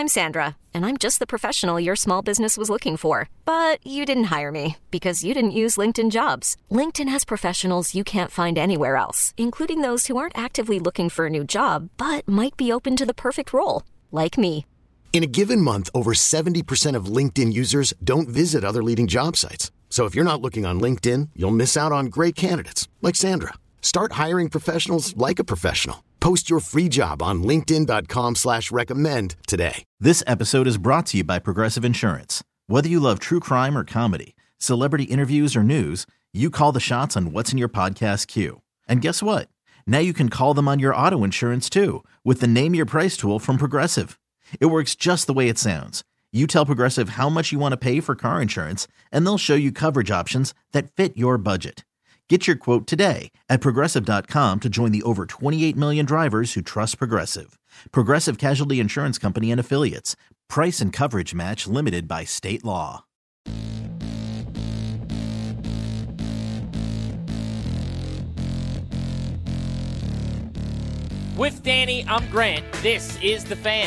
I'm Sandra, and I'm just the professional your small business was looking for. But you didn't hire me because you didn't use LinkedIn Jobs. LinkedIn has professionals you can't find anywhere else, including those who aren't actively looking for a new job, but might be open to the perfect role, like me. In a given month, over 70% of LinkedIn users don't visit other leading job sites. So if you're not looking on LinkedIn, you'll miss out on great candidates like Sandra. Start hiring professionals like a professional. Post your free job on linkedin.com/recommend today. This episode is brought to you by Progressive Insurance. Whether you love true crime or comedy, celebrity interviews or news, you call the shots on what's in your podcast queue. And guess what? Now you can call them on your auto insurance too with the Name Your Price tool from Progressive. It works just the way it sounds. You tell Progressive how much you want to pay for car insurance, and they'll show you coverage options that fit your budget. Get your quote today at Progressive.com to join the over 28 million drivers who trust Progressive. Progressive Casualty Insurance Company and Affiliates. Price and coverage match limited by state law. With Danny, I'm Grant. This is The Fan.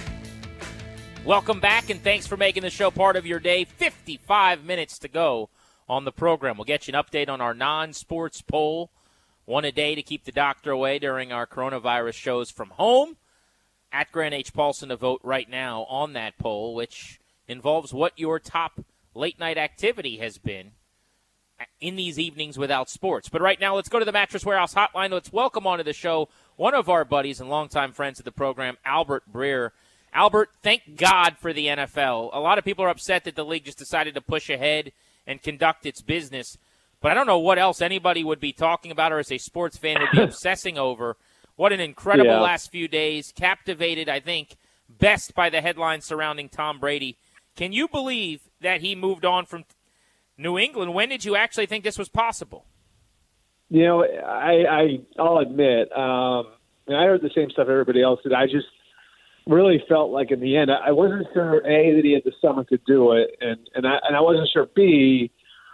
Welcome back, and thanks for making the show part of your day. 55 minutes to go on the program. We'll get you an update on our non-sports poll. One a day to keep the doctor away during our coronavirus shows from home. At Grant H. Paulson to vote right now on that poll, which involves what your top late-night activity has been in these evenings without sports. But right now, let's go to the Mattress Warehouse hotline. Let's welcome onto the show one of our buddies and longtime friends of the program, Albert Breer. Albert, thank God for the NFL. A lot of people are upset that the league just decided to push ahead and conduct its business. But I don't know what else anybody would be talking about or as a sports fan would be obsessing over. What an incredible last few days. Captivated, I think, best by the headlines surrounding Tom Brady. Can you believe that he moved on from New England? When did you actually think this was possible? You know, I'll admit, I heard the same stuff everybody else did. I just really felt like in the end, I wasn't sure, A, that he had the stomach to do it, and I wasn't sure, B,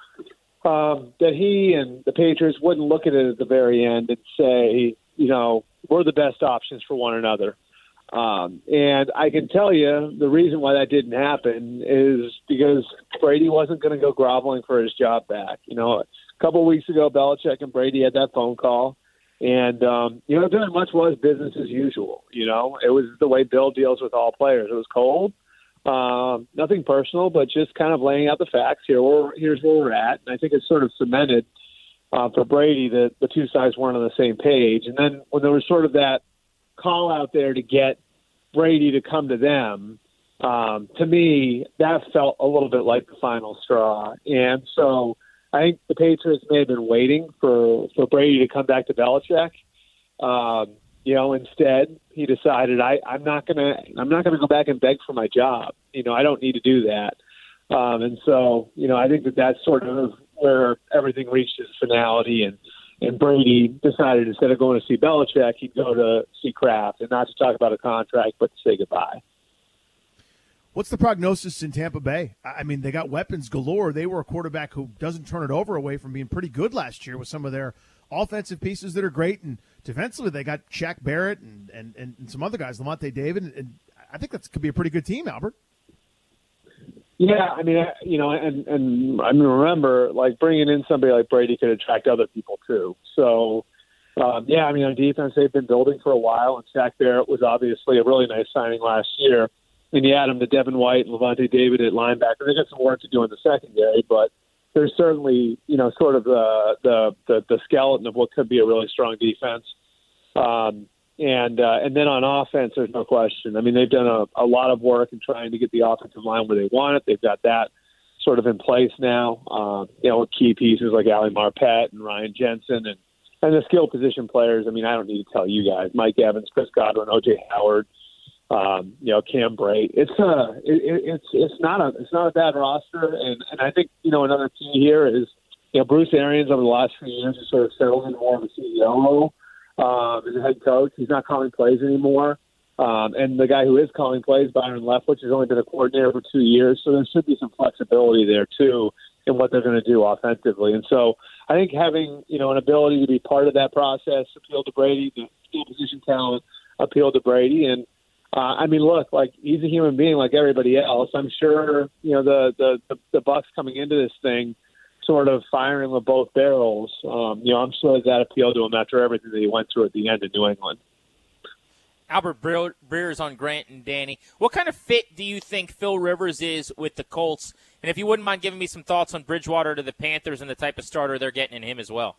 that he and the Patriots wouldn't look at it at the very end and say, you know, we're the best options for one another. And I can tell you the reason why that didn't happen is because Brady wasn't going to go groveling for his job back. You know, a couple of weeks ago, Belichick and Brady had that phone call. And, you know, very much was business as usual. You know, it was the way Bill deals with all players. It was cold, nothing personal, but just kind of laying out the facts. Here's where we're at. And I think it sort of cemented for Brady that the two sides weren't on the same page. And then when there was sort of that call out there to get Brady to come to them, to me, that felt a little bit like the final straw. And so I think the Patriots may have been waiting for Brady to come back to Belichick. You know, instead he decided I'm not gonna go back and beg for my job. You know, I don't need to do that. And so, you know, I think that's sort of where everything reached its finality. And Brady decided instead of going to see Belichick, he'd go to see Kraft, and not to talk about a contract, but to say goodbye. What's the prognosis in Tampa Bay? I mean, they got weapons galore. They were a quarterback who doesn't turn it over away from being pretty good last year with some of their offensive pieces that are great. And defensively, they got Shaq Barrett and some other guys, Lavonte David. And I think that could be a pretty good team, Albert. Yeah, I mean, you know, and I mean, remember, like, bringing in somebody like Brady could attract other people, too. So, yeah, I mean, on defense, they've been building for a while, and Shaq Barrett was obviously a really nice signing last year. And you add him to Devin White and Lavonte David at linebacker. They got some work to do in the secondary, but there's certainly, you know, sort of the skeleton of what could be a really strong defense. And then on offense, there's no question. I mean, they've done a lot of work in trying to get the offensive line where they want it. They've got that sort of in place now. You know, with key pieces like Ali Marpet and Ryan Jensen and the skill position players. I mean, I don't need to tell you guys: Mike Evans, Chris Godwin, O.J. Howard. You know, Cam Brate. It's not a bad roster, and I think, you know, another key here is, you know, Bruce Arians over the last few years has sort of settled into more of a CEO role as a head coach. He's not calling plays anymore, and the guy who is calling plays, Byron Leftwich, has only been a coordinator for 2 years, so there should be some flexibility there too in what they're going to do offensively. And so I think having, you know, an ability to be part of that process appealed to Brady, the skill position talent appealed to Brady, and I mean, look, like he's a human being like everybody else. I'm sure, the Bucks coming into this thing sort of firing with both barrels. I'm sure that appealed to him after everything that he went through at the end in New England. Albert Breer is on Grant and Danny. What kind of fit do you think Phil Rivers is with the Colts? And if you wouldn't mind giving me some thoughts on Bridgewater to the Panthers and the type of starter they're getting in him as well.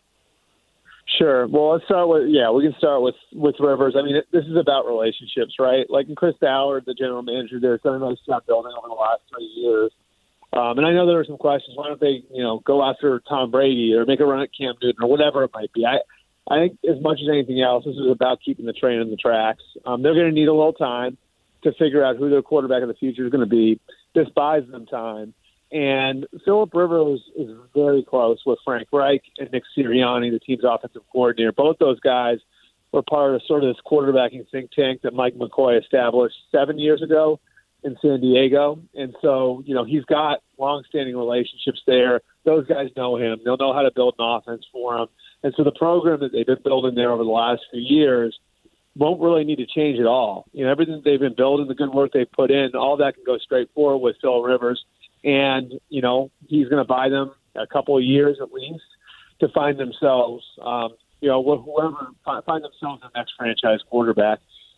Sure. Well, let's start with, we can start with Rivers. I mean, this is about relationships, right? Like, and Chris Ballard, the general manager there, has done a nice job building over the last 3 years. And I know there are some questions. Why don't they, go after Tom Brady or make a run at Cam Newton or whatever it might be? I think as much as anything else, this is about keeping the train on the tracks. They're going to need a little time to figure out who their quarterback of the future is going to be. This buys them time. And Philip Rivers is very close with Frank Reich and Nick Sirianni, the team's offensive coordinator. Both those guys were part of sort of this quarterbacking think tank that Mike McCoy established 7 years ago in San Diego. And so, he's got longstanding relationships there. Those guys know him. They'll know how to build an offense for him. And so the program that they've been building there over the last few years won't really need to change at all. Everything that they've been building, the good work they've put in, all that can go straight forward with Phil Rivers. And, he's going to buy them a couple of years at least to find themselves, whoever find themselves the next franchise quarterback.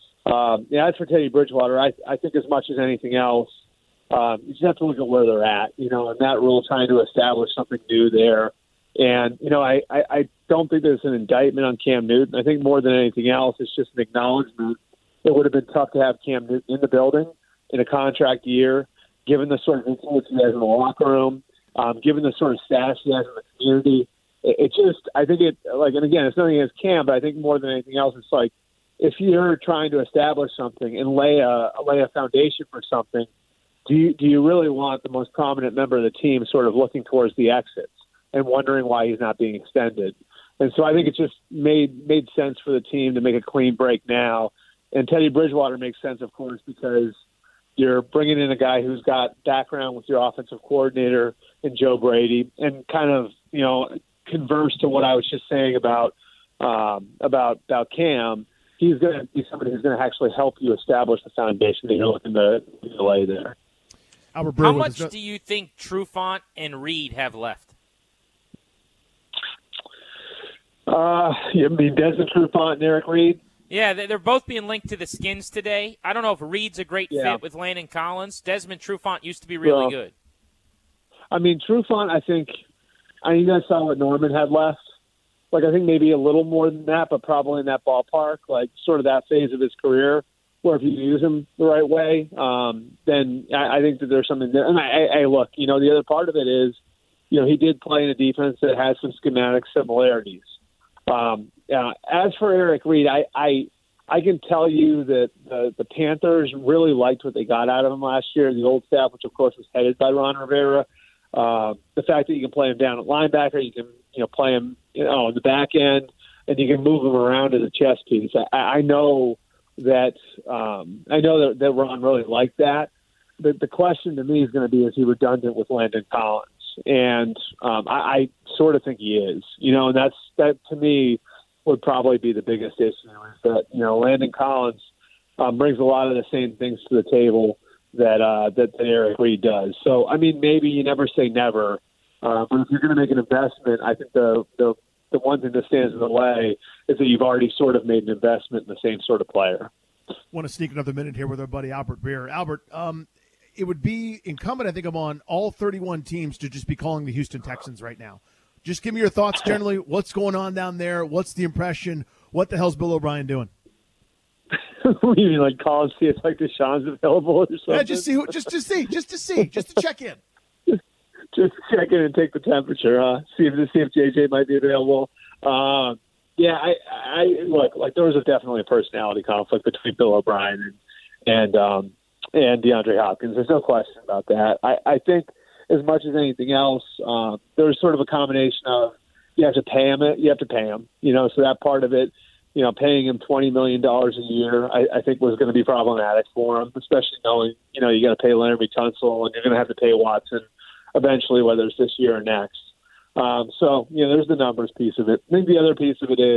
As for Teddy Bridgewater, I think as much as anything else, you just have to look at where they're at, and that rule trying to establish something new there. And, I don't think there's an indictment on Cam Newton. I think more than anything else, it's just an acknowledgement. It would have been tough to have Cam Newton in the building in a contract year, given the sort of influence he has in the locker room, given the sort of status he has in the community. I think and again, it's nothing against Cam, but I think more than anything else, it's like if you're trying to establish something and lay a foundation for something, do you really want the most prominent member of the team sort of looking towards the exits and wondering why he's not being extended? And so I think it just made sense for the team to make a clean break now. And Teddy Bridgewater makes sense, of course, because you're bringing in a guy who's got background with your offensive coordinator and Joe Brady, and kind of, converse to what I was just saying about Cam. He's going to be somebody who's going to actually help you establish the foundation that you're looking to lay there. Albert How much do you think Trufant and Reed have left? You mean Desmond Trufant and Eric Reed? Yeah, they're both being linked to the Skins today. I don't know if Reed's a great fit with Landon Collins. Desmond Trufant used to be really good. I mean, Trufant, I think you guys saw what Norman had left. Like, I think maybe a little more than that, but probably in that ballpark, like sort of that phase of his career where if you use him the right way, then I think that there's something there. And I look, the other part of it is, he did play in a defense that has some schematic similarities. As for Eric Reed, I can tell you that the Panthers really liked what they got out of him last year. The old staff, which of course was headed by Ron Rivera, the fact that you can play him down at linebacker, you can play him in the back end, and you can move him around as a chess piece. I know that Ron really liked that. The question to me is going to be, is he redundant with Landon Collins? And I sort of think he is, and that to me would probably be the biggest issue, is that, Landon Collins brings a lot of the same things to the table that Eric Reed does. So, I mean, maybe you never say never, but if you're going to make an investment, I think the one thing that stands in the way is that you've already sort of made an investment in the same sort of player. Want to sneak another minute here with our buddy Albert Breer. Albert, it would be incumbent, I think, on all 31 teams to just be calling the Houston Texans right now. Just give me your thoughts generally. What's going on down there? What's the impression? What the hell's Bill O'Brien doing? You mean like call and see if like Deshaun's available or something? Yeah, just to check in. Just check in and take the temperature, huh? See if JJ might be available. I look, like there was definitely a personality conflict between Bill O'Brien and DeAndre Hopkins. There's no question about that. I think as much as anything else, there's sort of a combination of you have to pay him. So that part of it, paying him $20 million a year, I think was going to be problematic for him, especially knowing, you got to pay Laremy Tunsil and you're going to have to pay Watson eventually, whether it's this year or next. So, there's the numbers piece of it. I think the other piece of it is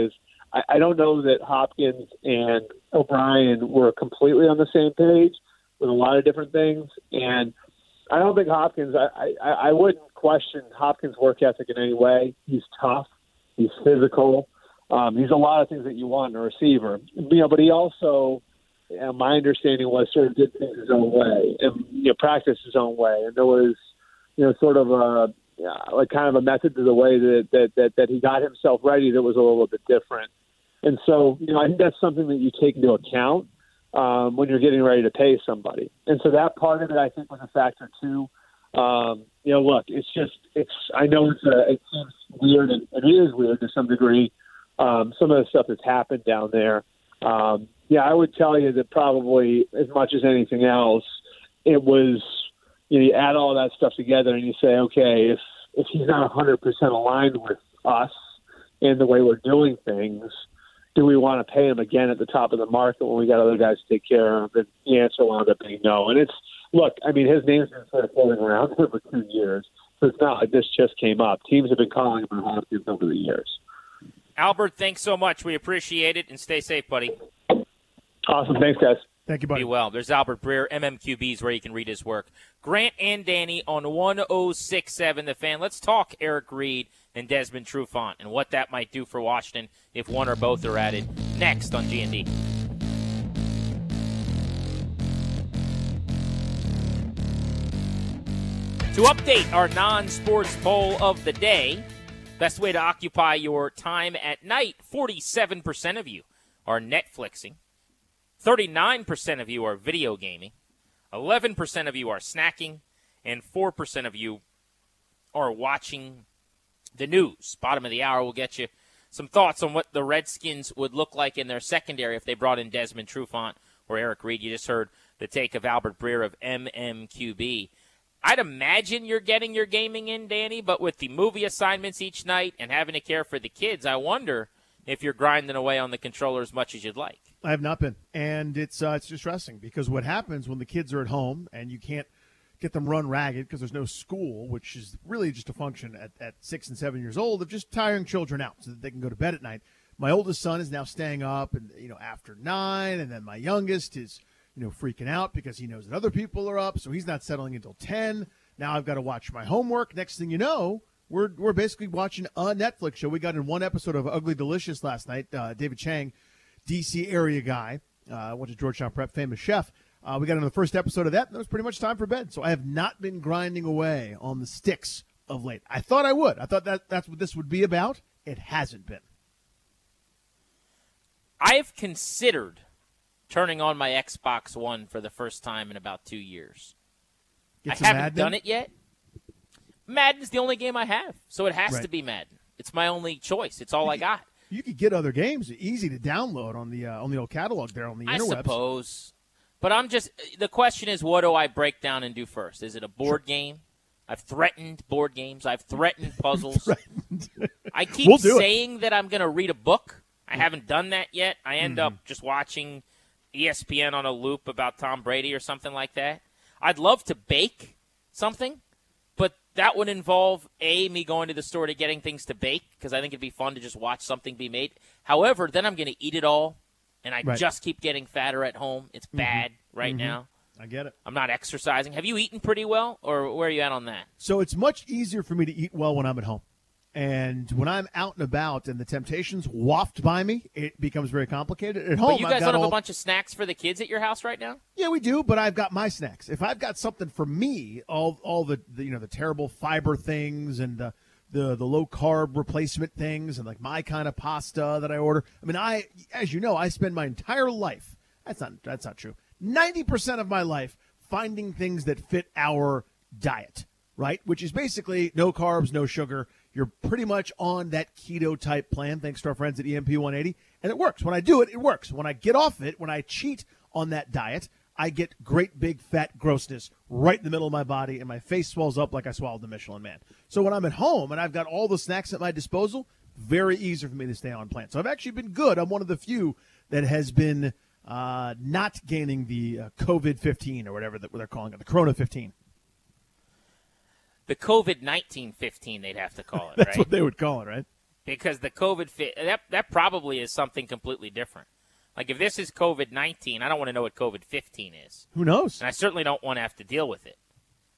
I don't know that Hopkins and O'Brien were completely on the same page with a lot of different things. And I don't think Hopkins, I wouldn't question Hopkins' work ethic in any way. He's tough. He's physical. He's a lot of things that you want in a receiver. But he also, my understanding was, sort of did things his own way and practiced his own way. And there was, sort of like kind of a method to the way that he got himself ready that was a little bit different. And so, I think that's something that you take into account when you're getting ready to pay somebody. And so that part of it, I think, was a factor too. Look, I know it seems weird, and it is weird to some degree, some of the stuff that's happened down there. I would tell you that probably as much as anything else, it was, you add all that stuff together and you say, okay, if he's not 100% aligned with us and the way we're doing things, do we want to pay him again at the top of the market when we got other guys to take care of? And the answer wound up being no. And his name's been sort of floating around for 2 years. So it's not like this just came up. Teams have been calling him Hopkins over the years. Albert, thanks so much. We appreciate it, and stay safe, buddy. Awesome. Thanks, guys. Thank you, buddy. Be well. There's Albert Breer, MMQB is where you can read his work. Grant and Danny on 106.7 The Fan. Let's talk Eric Reid and Desmond Trufant and what that might do for Washington if one or both are added. Next on G&D. To update our non-sports poll of the day, best way to occupy your time at night, 47% of you are Netflixing. 39% of you are video gaming, 11% of you are snacking, and 4% of you are watching the news. Bottom of the hour, we'll get you some thoughts on what the Redskins would look like in their secondary if they brought in Desmond Trufant or Eric Reid. You just heard the take of Albert Breer of MMQB. I'd imagine you're getting your gaming in, Danny, but with the movie assignments each night and having to care for the kids, I wonder if you're grinding away on the controller as much as you'd like. I have not been, and it's distressing because what happens when the kids are at home and you can't get them run ragged because there's no school, which is really just a function at 6 and 7 years old of just tiring children out so that they can go to bed at night. My oldest son is now staying up and after 9, and then my youngest is freaking out because he knows that other people are up, so he's not settling until 10. Now I've got to watch my homework. Next thing you know, we're basically watching a Netflix show. We got in one episode of Ugly Delicious last night. David Chang, D.C. area guy, went to Georgetown Prep, famous chef. We got in the first episode of that, and it was pretty much time for bed. So I have not been grinding away on the sticks of late. I thought I would. I thought that's what this would be about. It hasn't been. I've considered turning on my Xbox One for the first time in about 2 years. I haven't done it yet. Madden's the only game I have, so it has to be Madden. It's my only choice. It's all I got. You could get other games easy to download on the old catalog there on the interwebs. I suppose. But the question is, what do I break down and do first? Is it a board game? I've threatened board games. I've threatened puzzles. I keep saying that I'm going to read a book. I haven't done that yet. I end up just watching ESPN on a loop about Tom Brady or something like that. I'd love to bake something, but that would involve, me going to the store to getting things to bake because I think it'd be fun to just watch something be made. However, then I'm going to eat it all, and I just keep getting fatter at home. It's bad now. I get it. I'm not exercising. Have you eaten pretty well, or where are you at on that? So it's much easier for me to eat well when I'm at home. And when I'm out and about and the temptations waft by me, it becomes very complicated. At home, but you guys don't have a bunch of snacks for the kids at your house right now? Yeah, we do, but I've got my snacks. If I've got something for me, all the the terrible fiber things and the low carb replacement things and like my kind of pasta that I order. I mean, as you know, I spend my entire life. That's not true. 90% of my life finding things that fit our diet, right? Which is basically no carbs, no sugar. You're pretty much on that keto-type plan, thanks to our friends at EMP 180, and it works. When I do it, it works. When I get off it, when I cheat on that diet, I get great big fat grossness right in the middle of my body, and my face swells up like I swallowed the Michelin Man. So when I'm at home and I've got all the snacks at my disposal, very easy for me to stay on plan. So I've actually been good. I'm one of the few that has been not gaining the COVID-15 or whatever that they're calling it, the Corona-15. The COVID-19-15, they'd have to call it, That's right? what they would call it, right? because the COVID that probably is something completely different. Like if this is COVID-19, I don't want to know what COVID-15 is. Who knows? And I certainly don't want to have to deal with it.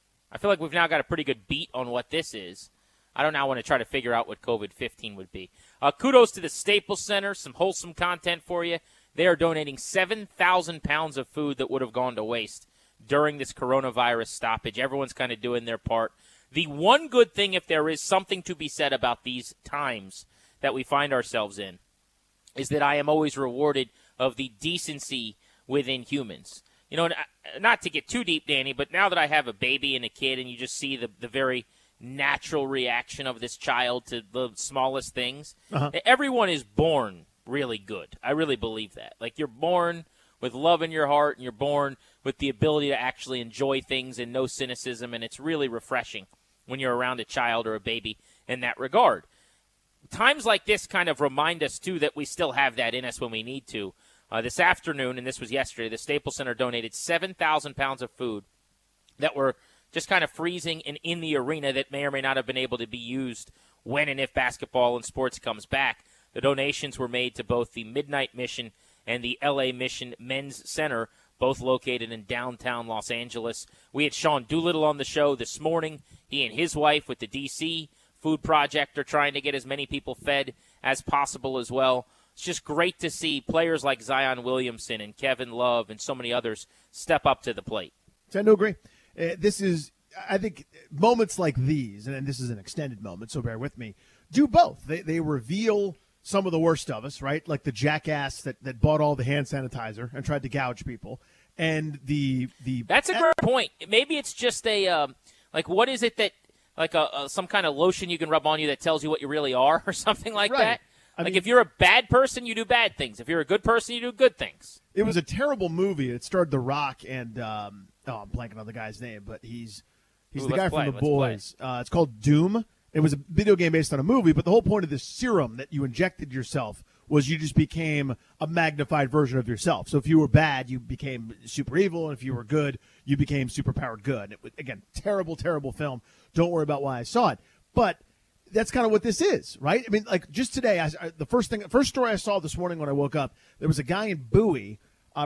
I feel like we've now got a pretty good beat on what this is. I don't now want to try to figure out what COVID-15 would be. Kudos to the Staples Center, some wholesome content for you. They are donating 7,000 pounds of food that would have gone to waste during this coronavirus stoppage. Everyone's kind of doing their part. The one good thing, if there is something to be said about these times that we find ourselves in, is that I am always rewarded of the decency within humans. You know, not to get too deep, Danny, but now that I have a baby and a kid and you just see the very natural reaction of this child to the smallest things, everyone is born really good. I really believe that. Like, you're born with love in your heart, and you're born with the ability to actually enjoy things and no cynicism, and it's really refreshing when you're around a child or a baby in that regard. Times like this kind of remind us, too, that we still have that in us when we need to. This afternoon, and this was yesterday, the Staples Center donated 7,000 pounds of food that were just kind of freezing and in the arena that may or may not have been able to be used when and if basketball and sports comes back. The donations were made to both the Midnight Mission and the LA Mission Men's Center, both located in downtown Los Angeles. We had Sean Doolittle on the show this morning. He and his wife with the D.C. Food Project are trying to get as many people fed as possible as well. It's just great to see players like Zion Williamson and Kevin Love and so many others step up to the plate. I do agree. This is, I think, moments like these, and this is an extended moment, so bear with me, do both. They reveal some of the worst of us, right? Like the jackass that bought all the hand sanitizer and tried to gouge people. And the That's a great point. Maybe it's just a, like, what is it that, like some kind of lotion you can rub on you that tells you what you really are or something like that? I mean, if you're a bad person, you do bad things. If you're a good person, you do good things. It was a terrible movie. It starred The Rock and, I'm blanking on the guy's name, but he's the guy from The Boys. It's called Doom. It was a video game based on a movie, but the whole point of this serum that you injected yourself was you just became a magnified version of yourself. So if you were bad, you became super evil, and if you were good, you became super powered good. It was, again, terrible, terrible film. Don't worry about why I saw it. But that's kind of what this is, right? I mean, like just today, the first story I saw this morning when I woke up, there was a guy in Bowie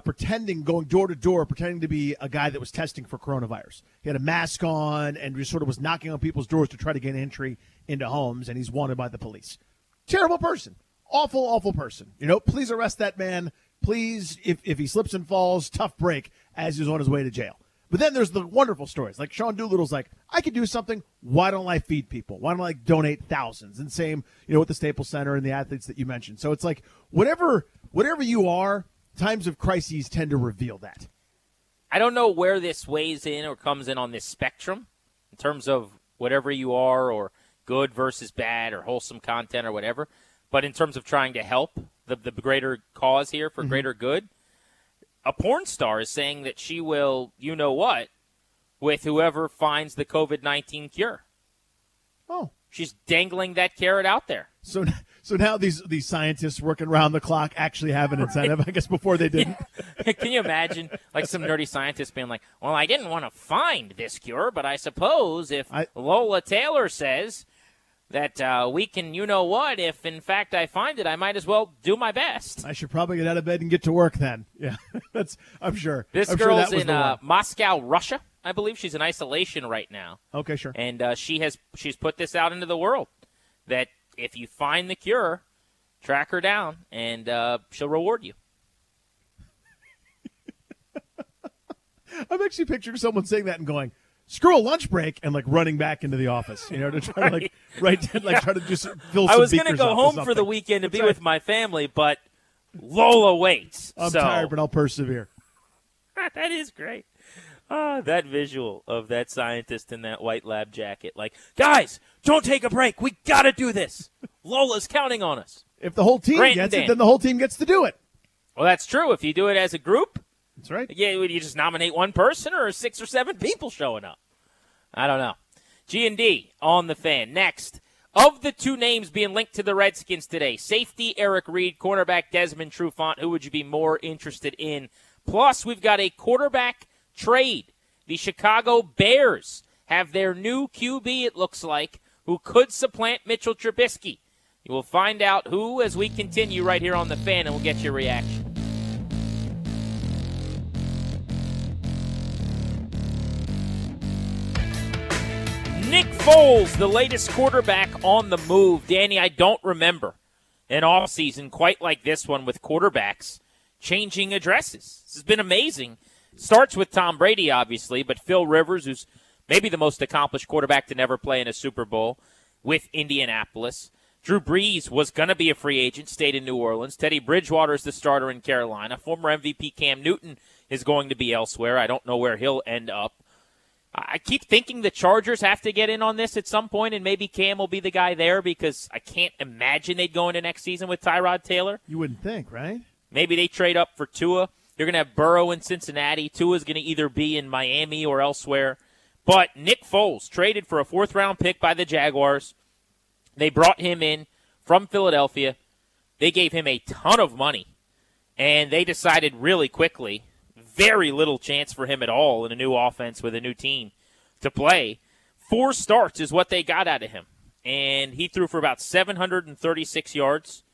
going door to door, pretending to be a guy that was testing for coronavirus. He had a mask on and just sort of was knocking on people's doors to try to get entry into homes, and he's wanted by the police. Terrible person. Awful, awful person. You know, please arrest that man. Please, if he slips and falls, tough break as he's on his way to jail. But then there's the wonderful stories. Like Sean Doolittle's like, I could do something. Why don't I feed people? Why don't I donate thousands? And same, with the Staples Center and the athletes that you mentioned. So it's like whatever you are, times of crises tend to reveal that. I don't know where this weighs in or comes in on this spectrum in terms of whatever you are or good versus bad or wholesome content or whatever. But in terms of trying to help the greater cause here for greater good, a porn star is saying that she will, with whoever finds the COVID-19 cure. Oh. She's dangling that carrot out there. So now these scientists working around the clock actually have an incentive, I guess before they didn't. Yeah. Can you imagine like some nerdy scientist being like, well, I didn't want to find this cure, but I suppose if Lola Taylor says that we can, if in fact I find it, I might as well do my best. I should probably get out of bed and get to work then. Yeah, I'm sure. This girl's in Moscow, Russia. I believe she's in isolation right now. Okay, sure. And she's put this out into the world that if you find the cure, track her down and she'll reward you. I'm actually picturing someone saying that and going, screw a lunch break, and like running back into the office, to try to try to just fill some I was going to go home for the weekend to be with my family, but Lola waits. I'm tired, but I'll persevere. That is great. That visual of that scientist in that white lab jacket. Like, guys, don't take a break. We got to do this. Lola's counting on us. If the whole team gets it, then the whole team gets to do it. Well, that's true. If you do it as a group. That's right. Yeah, would you just nominate one person or 6 or 7 people showing up? I don't know. G&D on the Fan. Next, of the 2 names being linked to the Redskins today, safety Eric Reed, cornerback Desmond Trufant, who would you be more interested in? Plus, we've got a quarterback trade. The Chicago Bears have their new QB, it looks like, who could supplant Mitchell Trubisky. You will find out who as we continue right here on The Fan, and we'll get your reaction. Nick Foles, the latest quarterback on the move. Danny, I don't remember an offseason quite like this one with quarterbacks changing addresses. This has been amazing. Starts with Tom Brady, obviously, but Phil Rivers, who's maybe the most accomplished quarterback to never play in a Super Bowl with Indianapolis. Drew Brees was going to be a free agent, stayed in New Orleans. Teddy Bridgewater is the starter in Carolina. Former MVP Cam Newton is going to be elsewhere. I don't know where he'll end up. I keep thinking the Chargers have to get in on this at some point, and maybe Cam will be the guy there because I can't imagine they'd go into next season with Tyrod Taylor. You wouldn't think, right? Maybe they trade up for Tua. You're going to have Burrow in Cincinnati. Tua's going to either be in Miami or elsewhere. But Nick Foles traded for a fourth-round pick by the Jaguars. They brought him in from Philadelphia. They gave him a ton of money, and they decided really quickly, very little chance for him at all in a new offense with a new team to play. 4 starts is what they got out of him, and he threw for about 736 yards,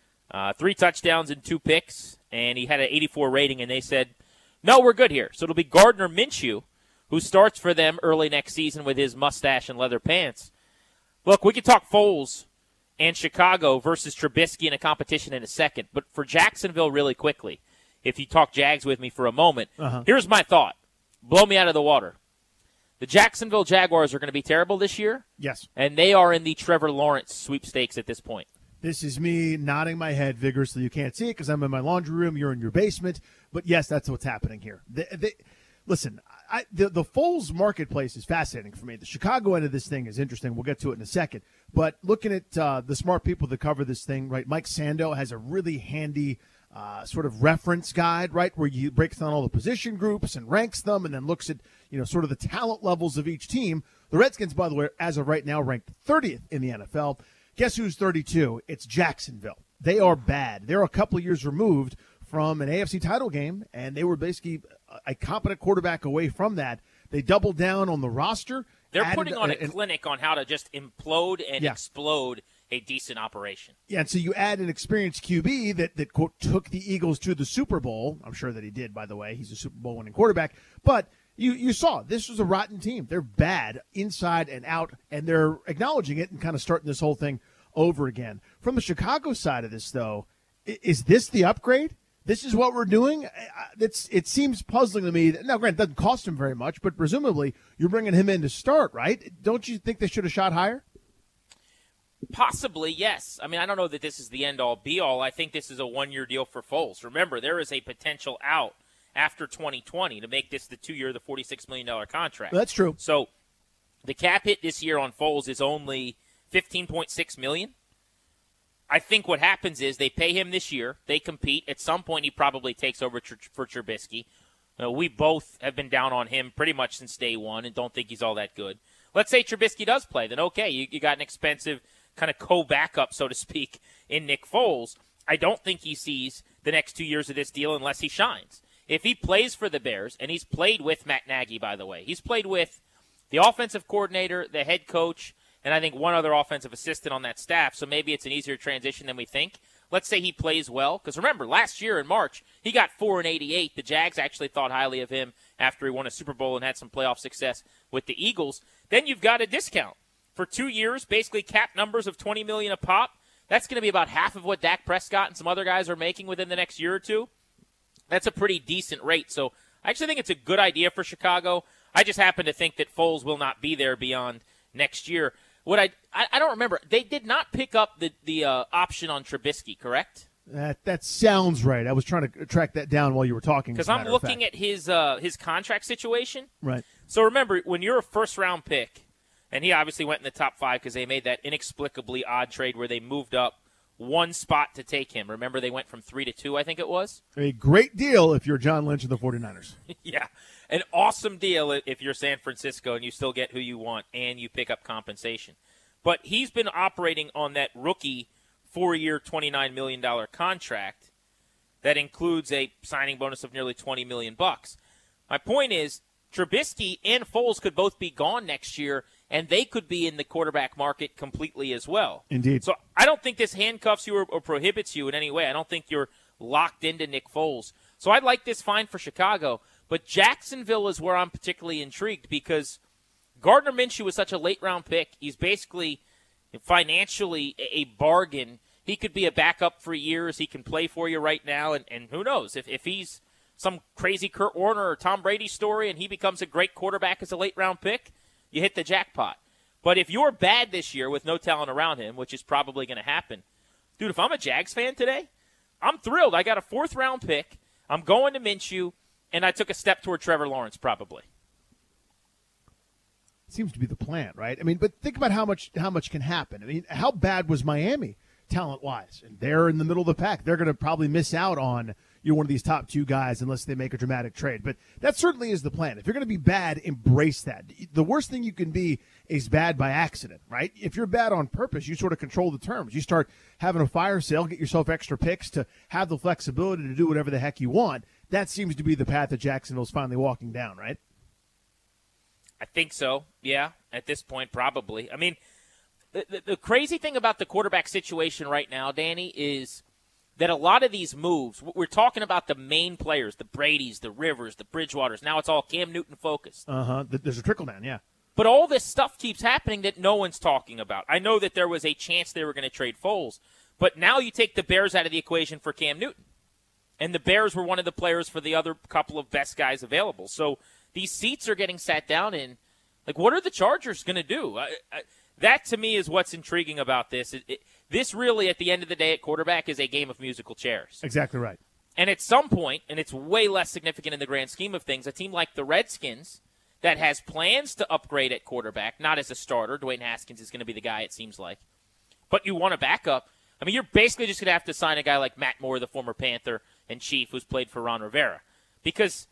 3 touchdowns and 2 picks, and he had an 84 rating, and they said, no, we're good here. So it'll be Gardner Minshew, who starts for them early next season with his mustache and leather pants. Look, we could talk Foles and Chicago versus Trubisky in a competition in a second, but for Jacksonville really quickly, if you talk Jags with me for a moment, here's my thought. Blow me out of the water. The Jacksonville Jaguars are going to be terrible this year. Yes. And they are in the Trevor Lawrence sweepstakes at this point. This is me nodding my head vigorously. You can't see it because I'm in my laundry room. You're in your basement. But, yes, that's what's happening here. Listen, the Foles marketplace is fascinating for me. The Chicago end of this thing is interesting. We'll get to it in a second. But looking at the smart people that cover this thing, right, Mike Sando has a really handy sort of reference guide, right, where he breaks down all the position groups and ranks them and then looks at, sort of the talent levels of each team. The Redskins, by the way, as of right now, ranked 30th in the NFL. Guess who's 32? It's Jacksonville. They are bad. They're a couple of years removed from an AFC title game, and they were basically a competent quarterback away from that. They doubled down on the roster. They're putting on a clinic on how to just implode and explode a decent operation. Yeah, and so you add an experienced QB that quote, took the Eagles to the Super Bowl. I'm sure that he did, by the way. He's a Super Bowl winning quarterback. But you saw this was a rotten team. They're bad inside and out, and they're acknowledging it and kind of starting this whole thing over again. From the Chicago side of this, though, is this the upgrade? This is what we're doing? It seems puzzling to me. Now, granted, it doesn't cost him very much, but presumably you're bringing him in to start, right? Don't you think they should have shot higher? Possibly, yes. I mean, I don't know that this is the end-all, be-all. I think this is a one-year deal for Foles. Remember, there is a potential out after 2020 to make this the 2-year, the $46 million contract. That's true. So the cap hit this year on Foles is only $15.6 million. I think what happens is they pay him this year. They compete. At some point, he probably takes over for Trubisky. We both have been down on him pretty much since day one and don't think he's all that good. Let's say Trubisky does play. Then, okay, you got an expensive kind of co-backup, so to speak, in Nick Foles. I don't think he sees the next 2 years of this deal unless he shines. If he plays for the Bears, and he's played with Matt Nagy, by the way. He's played with the offensive coordinator, the head coach, and I think one other offensive assistant on that staff, so maybe it's an easier transition than we think. Let's say he plays well, because remember, last year in March, he got 4-88. The Jags actually thought highly of him after he won a Super Bowl and had some playoff success with the Eagles. Then you've got a discount. For 2 years, basically cap numbers of $20 million a pop. That's going to be about half of what Dak Prescott and some other guys are making within the next year or two. That's a pretty decent rate. So I actually think it's a good idea for Chicago. I just happen to think that Foles will not be there beyond next year. What I don't remember. They did not pick up the option on Trubisky, correct? That sounds right. I was trying to track that down while you were talking. Because I'm looking at his contract situation. Right. So remember, when you're a first-round pick, and he obviously went in the top 5 because they made that inexplicably odd trade where they moved up one spot to take him. Remember, they went from 3 to 2, I think it was? A great deal if you're John Lynch and the 49ers. Yeah. An awesome deal if you're San Francisco and you still get who you want and you pick up compensation. But he's been operating on that rookie 4-year, $29 million contract that includes a signing bonus of nearly $20 million. My point is, Trubisky and Foles could both be gone next year, and they could be in the quarterback market completely as well. Indeed. So I don't think this handcuffs you or prohibits you in any way. I don't think you're locked into Nick Foles. So I like this fine for Chicago. But Jacksonville is where I'm particularly intrigued because Gardner Minshew was such a late-round pick. He's basically financially a bargain. He could be a backup for years. He can play for you right now. And who knows, if he's some crazy Kurt Warner or Tom Brady story and he becomes a great quarterback as a late-round pick, you hit the jackpot. But if you're bad this year with no talent around him, which is probably going to happen, dude, if I'm a Jags fan today, I'm thrilled. I got a 4th-round pick. I'm going to Minshew, and I took a step toward Trevor Lawrence probably. Seems to be the plan, right? I mean, but think about how much can happen. I mean, how bad was Miami talent-wise? And they're in the middle of the pack. They're going to probably miss out on one of these top 2 guys unless they make a dramatic trade. But that certainly is the plan. If you're going to be bad, embrace that. The worst thing you can be is bad by accident, right? If you're bad on purpose, you sort of control the terms. You start having a fire sale, get yourself extra picks to have the flexibility to do whatever the heck you want. That seems to be the path that Jacksonville's finally walking down, right? I think so, yeah, at this point probably. I mean, the crazy thing about the quarterback situation right now, Danny, is that a lot of these moves, we're talking about the main players, the Bradys, the Rivers, the Bridgewaters. Now it's all Cam Newton focused. There's a trickle-down, yeah. But all this stuff keeps happening that no one's talking about. I know that there was a chance they were going to trade Foles, but now you take the Bears out of the equation for Cam Newton. And the Bears were one of the players for the other couple of best guys available. So these seats are getting sat down in. Like, what are the Chargers going to do? That, to me, is what's intriguing about this. This really, at the end of the day, at quarterback is a game of musical chairs. Exactly right. And at some point, and it's way less significant in the grand scheme of things, a team like the Redskins that has plans to upgrade at quarterback, not as a starter. Dwayne Haskins is going to be the guy, it seems like. But you want a backup. I mean, you're basically just going to have to sign a guy like Matt Moore, the former Panther and Chief, who's played for Ron Rivera. Because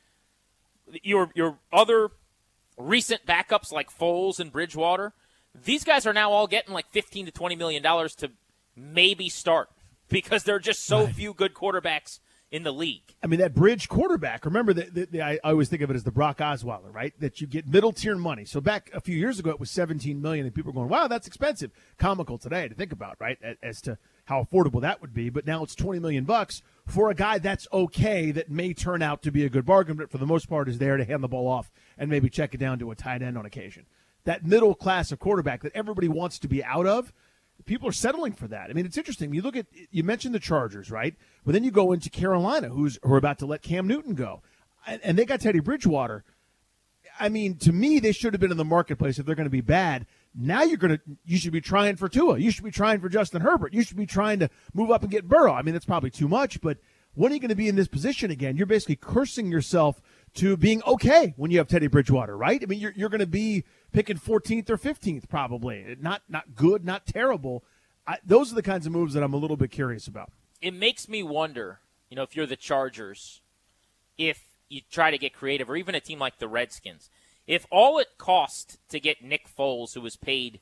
your other recent backups like Foles and Bridgewater, these guys are now all getting like $15 to $20 million to maybe start because there are just so few good quarterbacks in the league. I mean, that bridge quarterback, remember, I always think of it as the Brock Osweiler, right? That you get middle-tier money. So back a few years ago, it was $17 million, and people were going, wow, that's expensive. Comical today to think about, right, as to how affordable that would be. But now it's $20 million for a guy that's okay, that may turn out to be a good bargain, but for the most part is there to hand the ball off and maybe check it down to a tight end on occasion. That middle class of quarterback that everybody wants to be out of, people are settling for that. I mean, it's interesting. You mentioned the Chargers, right? But then you go into Carolina, who are about to let Cam Newton go. And they got Teddy Bridgewater. I mean, to me, they should have been in the marketplace if they're going to be bad. Now you should be trying for Tua. You should be trying for Justin Herbert. You should be trying to move up and get Burrow. I mean, that's probably too much, but when are you going to be in this position again? You're basically cursing yourself to being okay when you have Teddy Bridgewater, right? I mean, you're going to be picking 14th or 15th probably. Not good, not terrible. Those are the kinds of moves that I'm a little bit curious about. It makes me wonder, if you're the Chargers, if you try to get creative, or even a team like the Redskins, if all it cost to get Nick Foles, who was paid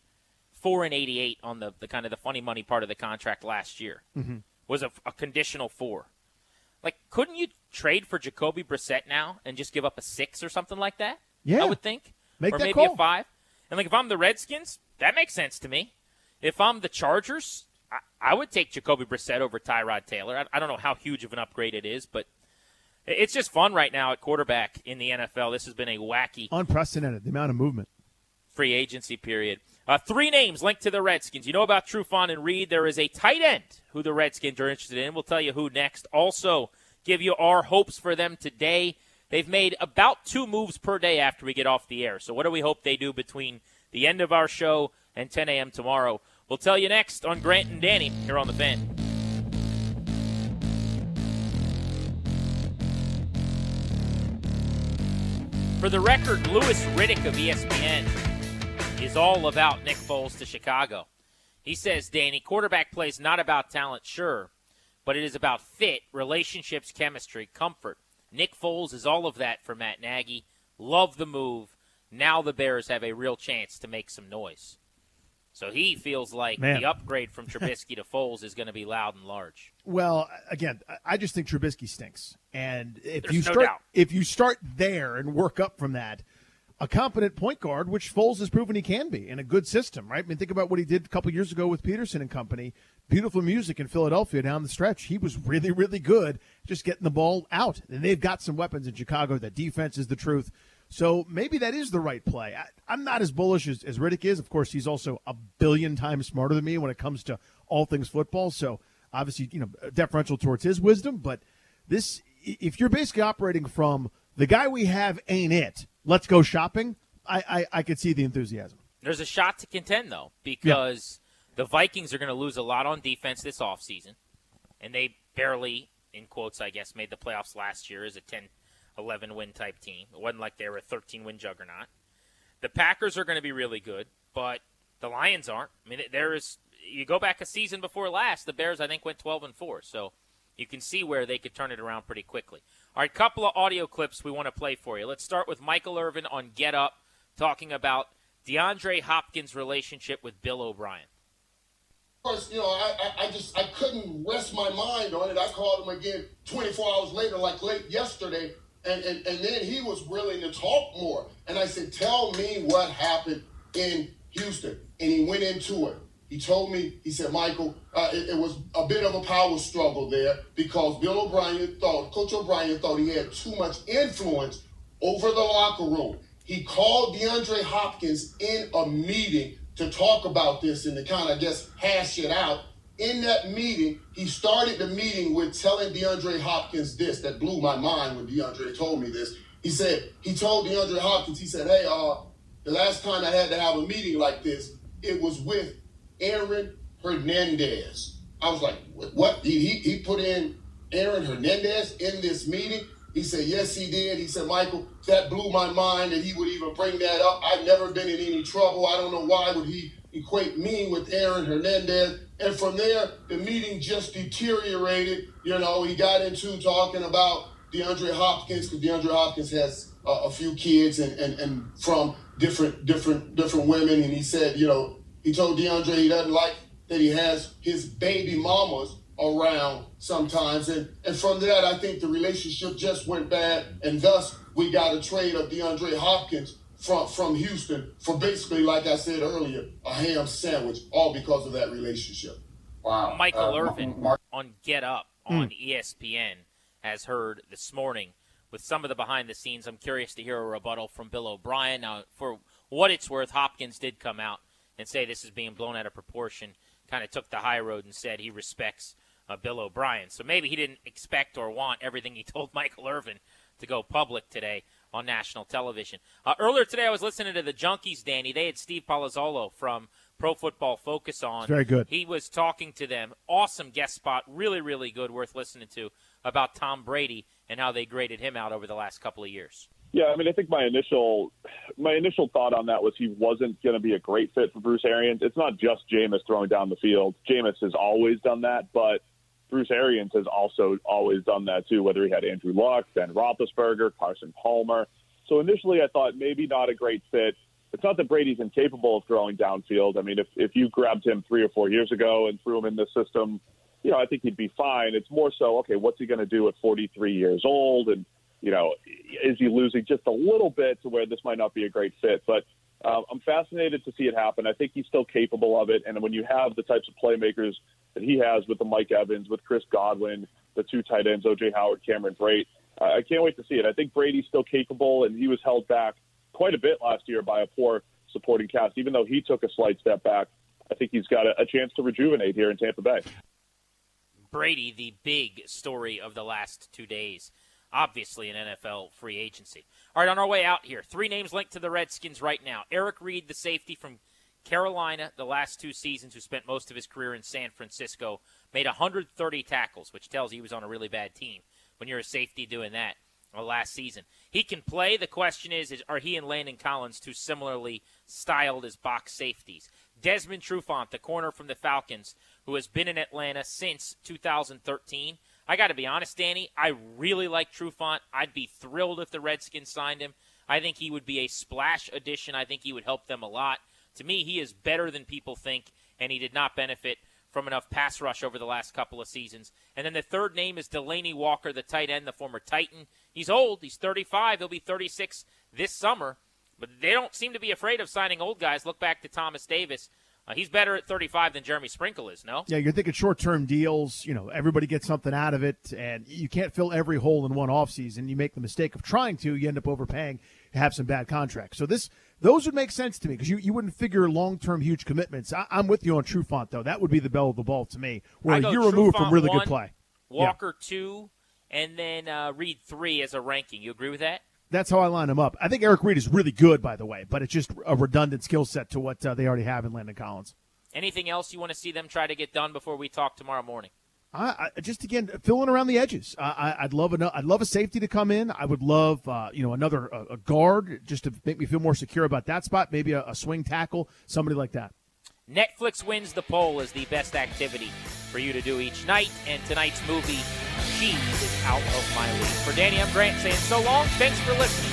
$4.88 on the kind of the funny money part of the contract last year, was a conditional $4. Like, couldn't you trade for Jacoby Brissett now and just give up a 6 or something like that? Yeah. I would think. Make or that maybe call. a 5. And, if I'm the Redskins, that makes sense to me. If I'm the Chargers, I would take Jacoby Brissett over Tyrod Taylor. I don't know how huge of an upgrade it is, but it's just fun right now at quarterback in the NFL. This has been a wacky, unprecedented, the amount of movement. Free agency period. 3 names linked to the Redskins. You know about Trufant and Reed. There is a tight end who the Redskins are interested in. We'll tell you who next. Also, give you our hopes for them today. They've made about 2 moves per day after we get off the air. So what do we hope they do between the end of our show and 10 a.m. tomorrow? We'll tell you next on Grant and Danny here on The Fan. For the record, Louis Riddick of ESPN is all about Nick Foles to Chicago. He says, Danny, quarterback play is not about talent, sure, but it is about fit, relationships, chemistry, comfort. Nick Foles is all of that for Matt Nagy. Love the move. Now the Bears have a real chance to make some noise. So he feels like the upgrade from Trubisky to Foles is going to be loud and large. Well, again, I just think Trubisky stinks. And if you start there and work up from that, a competent point guard, which Foles has proven he can be in a good system, right? I mean, think about what he did a couple years ago with Peterson and company. Beautiful music in Philadelphia down the stretch. He was really, really good just getting the ball out. And they've got some weapons in Chicago. That defense is the truth. So maybe that is the right play. I'm not as bullish as Riddick is. Of course, he's also a billion times smarter than me when it comes to all things football. So obviously, deferential towards his wisdom. But this, if you're basically operating from the guy we have ain't it, let's go shopping, I could see the enthusiasm. There's a shot to contend, though, because the Vikings are going to lose a lot on defense this offseason. And they barely, in quotes, I guess, made the playoffs last year as a 10-11 win type team. It wasn't like they were a 13-win juggernaut. The Packers are going to be really good, but the Lions aren't. I mean, you go back a season before last, the Bears, I think, went 12-4. So you can see where they could turn it around pretty quickly. All right, couple of audio clips we want to play for you. Let's start with Michael Irvin on Get Up talking about DeAndre Hopkins' relationship with Bill O'Brien. First, I couldn't rest my mind on it. I called him again 24 hours later, like late yesterday, and then he was willing to talk more. And I said, tell me what happened in Houston. And he went into it. He told me, he said, Michael, it was a bit of a power struggle there because Coach O'Brien thought he had too much influence over the locker room. He called DeAndre Hopkins in a meeting to talk about this and to kind of just hash it out. In that meeting, he started the meeting with telling DeAndre Hopkins this. That blew my mind when DeAndre told me this. He told DeAndre Hopkins, he said, hey, the last time I had to have a meeting like this, it was with Aaron Hernandez. I was like, what? He put in Aaron Hernandez in this meeting? He said, yes, he did. He said, Michael, that blew my mind that he would even bring that up. I've never been in any trouble. I don't know why would he equate me with Aaron Hernandez. And from there, the meeting just deteriorated. He got into talking about DeAndre Hopkins, because DeAndre Hopkins has a few kids and from different women. And he said, he told DeAndre he doesn't like that he has his baby mamas around sometimes. And from that, I think the relationship just went bad. And thus, we got a trade of DeAndre Hopkins from Houston for basically, like I said earlier, a ham sandwich, all because of that relationship. Wow. Michael Irvin on Get Up on ESPN has heard this morning with some of the behind the scenes. I'm curious to hear a rebuttal from Bill O'Brien. Now, for what it's worth, Hopkins did come out and say this is being blown out of proportion, kind of took the high road and said he respects Bill O'Brien. So maybe he didn't expect or want everything he told Michael Irvin to go public today on national television. Earlier today I was listening to the Junkies, Danny. They had Steve Palazzolo from Pro Football Focus on. Very good. He was talking to them. Awesome guest spot. Really, really good, worth listening to, about Tom Brady and how they graded him out over the last couple of years. Yeah, I mean, I think my initial thought on that was he wasn't going to be a great fit for Bruce Arians. It's not just Jameis throwing down the field. Jameis has always done that, but Bruce Arians has also always done that too, whether he had Andrew Luck, Ben Roethlisberger, Carson Palmer. So initially I thought maybe not a great fit. It's not that Brady's incapable of throwing downfield. I mean, if you grabbed him 3 or 4 years ago and threw him in the system, I think he'd be fine. It's more so, okay, what's he going to do at 43 years old? And, is he losing just a little bit to where this might not be a great fit? But I'm fascinated to see it happen. I think he's still capable of it. And when you have the types of playmakers that he has with the Mike Evans, with Chris Godwin, the 2 tight ends, O.J. Howard, Cameron Brate, I can't wait to see it. I think Brady's still capable, and he was held back quite a bit last year by a poor supporting cast. Even though he took a slight step back, I think he's got a chance to rejuvenate here in Tampa Bay. Brady, the big story of the last 2 days. Obviously an NFL free agency. All right, on our way out here, 3 names linked to the Redskins right now. Eric Reed, the safety from Carolina, the last 2 seasons, who spent most of his career in San Francisco, made 130 tackles, which tells you he was on a really bad team when you're a safety doing that last season. He can play. The question is are he and Landon Collins too similarly styled as box safeties? Desmond Trufant, the corner from the Falcons, who has been in Atlanta since 2013. I got to be honest, Danny, I really like Trufant. I'd be thrilled if the Redskins signed him. I think he would be a splash addition. I think he would help them a lot. To me, he is better than people think, and he did not benefit from enough pass rush over the last couple of seasons. And then the third name is Delanie Walker, the tight end, the former Titan. He's old. He's 35. He'll be 36 this summer. But they don't seem to be afraid of signing old guys. Look back to Thomas Davis. He's better at 35 than Jeremy Sprinkle is, no? Yeah, you're thinking short-term deals. Everybody gets something out of it, and you can't fill every hole in one offseason. You make the mistake of trying to. You end up overpaying, have some bad contracts. So those would make sense to me because you wouldn't figure long-term huge commitments. I'm with you on Trufant, though. That would be the belle of the ball to me. We're a year removed from really good play. Walker 2, and then Reed 3 as a ranking. You agree with that? That's how I line them up. I think Eric Reed is really good, by the way, but it's just a redundant skill set to what they already have in Landon Collins. Anything else you want to see them try to get done before we talk tomorrow morning? Just again filling around the edges. I'd love a safety to come in. I would love another a guard just to make me feel more secure about that spot. Maybe a swing tackle, somebody like that. Netflix wins the poll as the best activity for you to do each night, and tonight's movie, Cheese, is out of my league. For Danny, I'm Grant saying so long. Thanks for listening.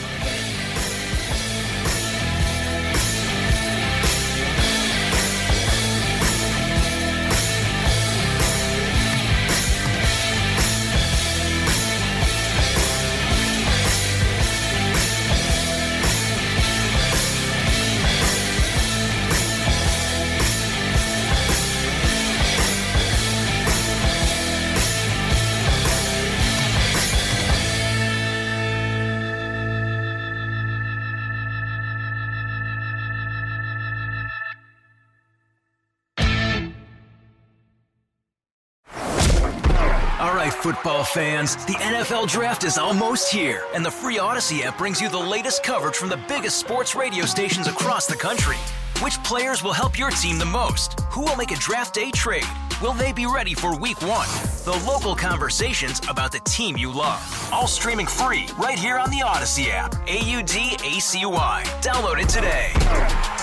Football fans, the NFL Draft is almost here, and the free Odyssey app brings you the latest coverage from the biggest sports radio stations across the country. Which players will help your team the most? Who will make a draft day trade? Will they be ready for Week 1? The local conversations about the team you love. All streaming free right here on the Odyssey app. AUDACY. Download it today.